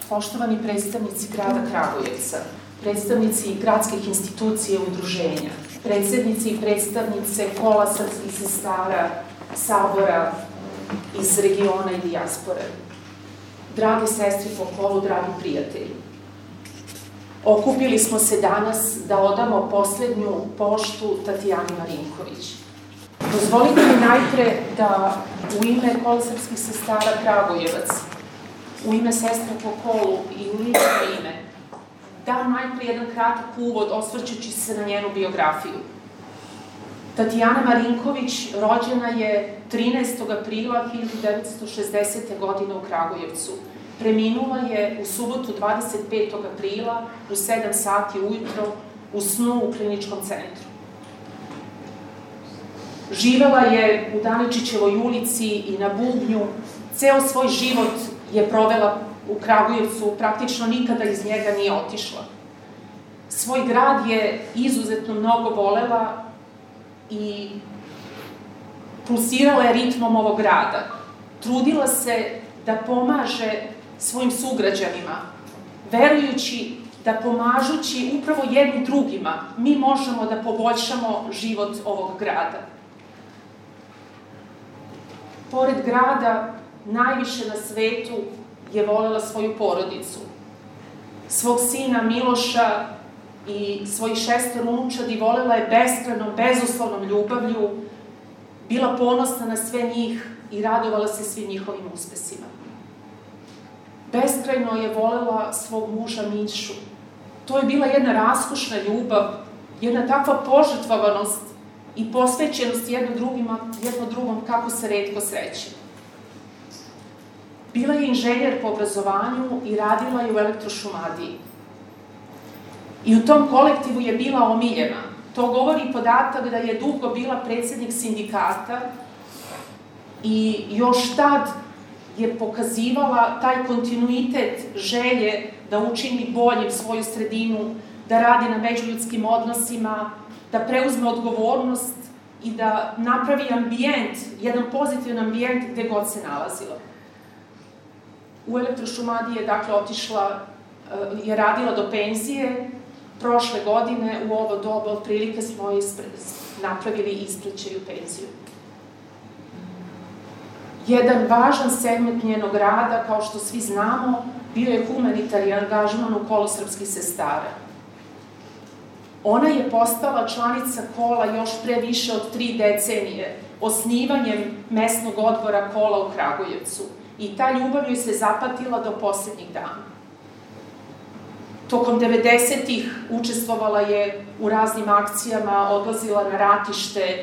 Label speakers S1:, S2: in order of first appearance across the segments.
S1: poštovani predstavnici grada Kragujevca, predstavnici gradskih institucija i udruženja, predsednici i predstavnice kola srpskih sestara, sabora iz regiona i dijaspore, drage sestre po kolu, dragi prijatelji. Okupili smo se danas da odamo poslednju poštu Tatjani Marinković. Dozvolite mi najpre da u ime kola srpskih sestara Kragujevac, u ime sestra po kolu i u lično ime, dam najpre jedan kratak uvod osvrćući se na njenu biografiju. Tatjana Marinković rođena je 13. aprila 1960. godine u Kragujevcu. Preminula je u subotu 25. aprila u 7 sati ujutro u snu u kliničkom centru. Živela je u Daničićevoj ulici i na Bubnju. Ceo svoj život je provela u Kragujevcu, praktično nikada iz njega nije otišla. Svoj grad je izuzetno mnogo volela i pulsirala je ritmom ovog grada. Trudila se da pomaže svojim sugrađanima, verujući da pomažući upravo jedni drugima, mi možemo da poboljšamo život ovog grada. Pored grada, najviše na svetu je volela svoju porodicu. Svog sina Miloša i svojih 6 unučadi volela je beskrajnom, bezuslovnom ljubavlju, bila ponosna na sve njih i radovala se svim njihovim uspesima. Beskrajno je volela svog muža Mišu. To je bila jedna raskošna ljubav, jedna takva požrtvovanost i posvećenost jedno drugom kako se retko sreće. Bila je inženjer po obrazovanju i radila je u Elektrošumadiji. I u tom kolektivu je bila omiljena. To govori podatak da je dugo bila predsednik sindikata i još tad je pokazivala taj kontinuitet želje da učini boljim svoju sredinu, da radi na međuljudskim odnosima, da preuzme odgovornost i da napravi ambijent, jedan pozitivan ambijent gde god se nalazila. U Elektrošumadiji je dakle otišla, je radila do penzije. Prošle godine u ovo doba otprilike smo napravili i isplaćaju penziju. Jedan važan segment njenog rada, kao što svi znamo, bio je humanitarni angažman u kolu srpskih sestara. Ona je postala članica kola još pre više od 3 decenije, osnivanjem mesnog odbora kola u Kragujevcu. I ta ljubav joj se zapatila do poslednjih dana. Tokom 90-ih učestvovala je u raznim akcijama, odlazila na ratište,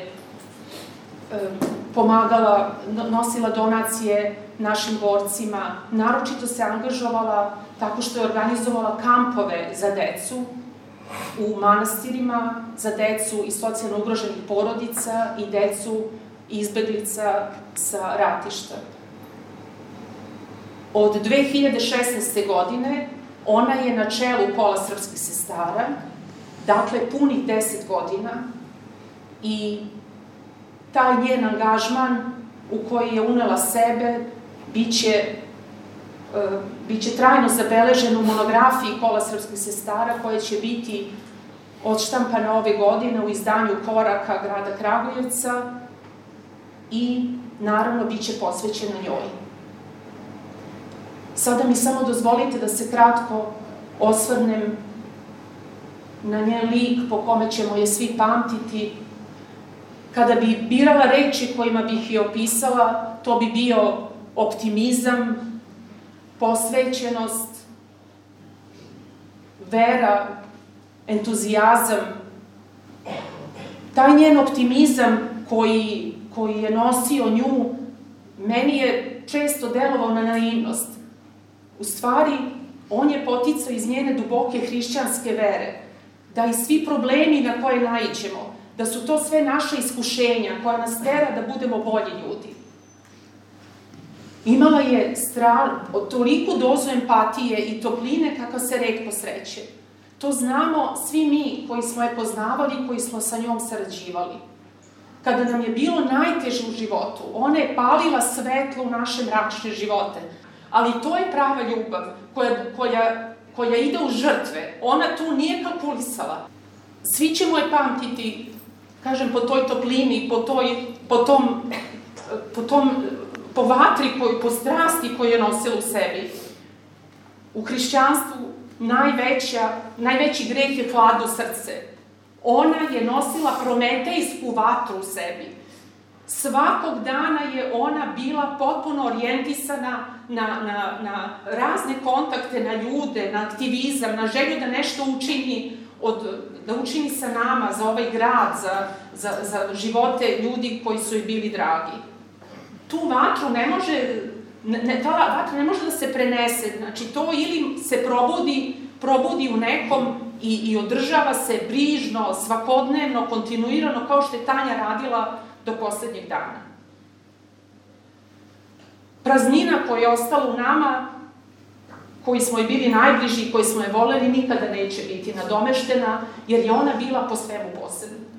S1: pomagala, nosila donacije našim borcima, naročito se angažovala tako što je organizovala kampove za decu u manastirima, za decu iz socijalno ugroženih porodica i decu izbeglica sa ratišta. Od 2016. godine ona je na čelu kola srpskih sestara, dakle punih 10 godina i taj njen angažman u koji je unela sebe biće trajno zabeležen u monografiji kola srpskih sestara koja će biti odštampana ove godine u izdanju Koraka grada Kragujevca i naravno biće posvećena njoj. Sada mi samo dozvolite da se kratko osvrnem na njen lik po kome ćemo je svi pamtiti. Kada bi birala reči kojima bih je opisala, to bi bio optimizam, posvećenost, vera, entuzijazam. Taj njen optimizam koji je nosio nju, meni je često delovao na naivnost. U stvari, on je poticao iz njene duboke hrišćanske vere, da i svi problemi na koje naiđemo, da su to sve naše iskušenja koja nas tera da budemo bolji ljudi. Imala je toliku dozu empatije i topline kakva se retko sreće. To znamo svi mi koji smo je poznavali, koji smo sa njom sarađivali. Kada nam je bilo najteže u životu, ona je palila svetlo u naše mračne živote. Ali to je prava ljubav koja ide u žrtve, ona tu nije kalkulisala. Svi ćemo je pamtiti, kažem, po toj toplini, po vatri, po strasti koju je nosila u sebi. U hrišćanstvu najveći greh je hladno srce. Ona je nosila prometejsku vatru u sebi. Svakog dana je ona bila potpuno orijentisana na razne kontakte, na ljude, na aktivizam, na želju da nešto učini, da učini sa nama, za ovaj grad, za živote ljudi koji su joj bili dragi. Tu vatru ta vatra ne može da se prenese, znači to ili se probudi u nekom i održava se brižno, svakodnevno, kontinuirano, kao što je Tanja radila do poslednjeg dana. Praznina koja je ostala u nama, koji smo joj bili najbliži i koji smo je voleli, nikada neće biti nadomeštena, jer je ona bila po svemu posebna.